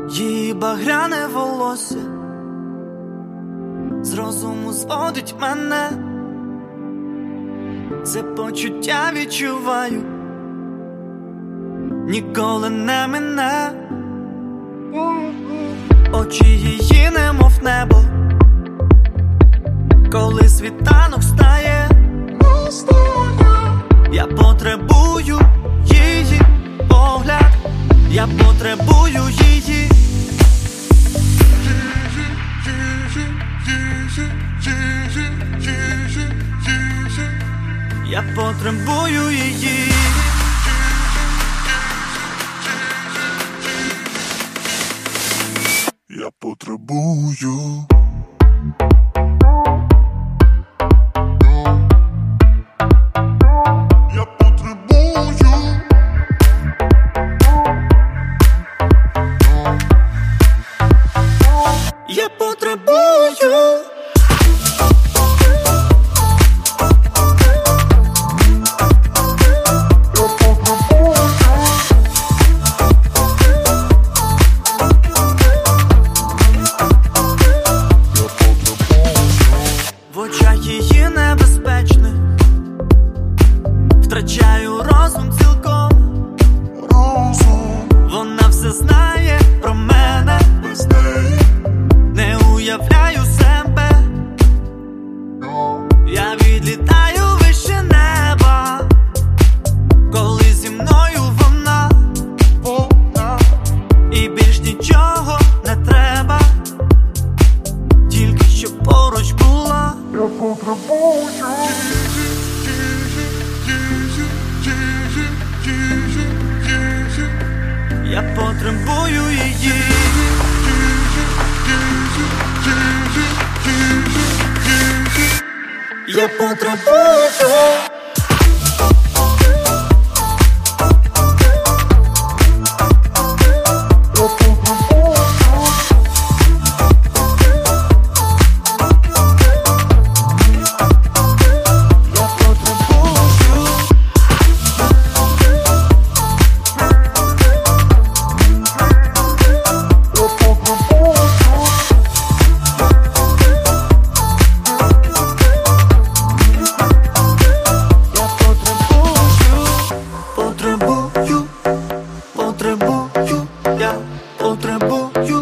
Її багряне волосся з розуму зводить мене. Це почуття відчуваю, ніколи не мине. Очі її немов небо, коли світанок встає. Я потребую її погляд, я потребую її. Я потребую її. Я потребую. Я потребую. Я потребую. В очах її небезпечних втрачаю розум цілком. Вона все знає про мене, Без неї не уявляю себе. Я відлітаю вище неба, коли зі мною вона. І більш нічого не треба, тільки щоб поруч була. я потребую. Я потребую її. Я потребую. Потребую, я потребую.